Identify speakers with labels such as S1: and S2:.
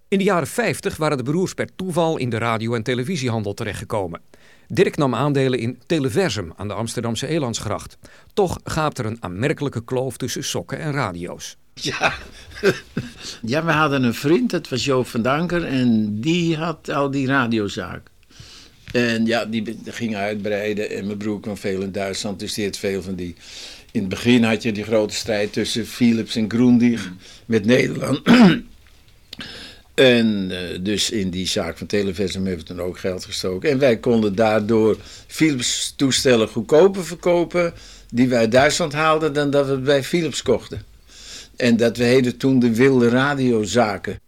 S1: In de jaren 50 waren de broers per toeval in de radio- en televisiehandel terechtgekomen. Dirk nam aandelen in Televersum aan de Amsterdamse Elandsgracht. Toch gaapt er een aanmerkelijke kloof tussen sokken en radio's.
S2: Ja, we hadden een vriend, dat was Joop van Danker, en die had al die radiozaak. En ja, die ging uitbreiden en mijn broer kwam veel in Duitsland, dus die had veel van die... In het begin had je die grote strijd tussen Philips en Grundig met Nederland. En dus in die zaak van Televersum hebben we toen ook geld gestoken. En wij konden daardoor Philips toestellen goedkoper verkopen die wij uit Duitsland haalden dan dat we bij Philips kochten. En dat we heden toen de wilde radiozaken.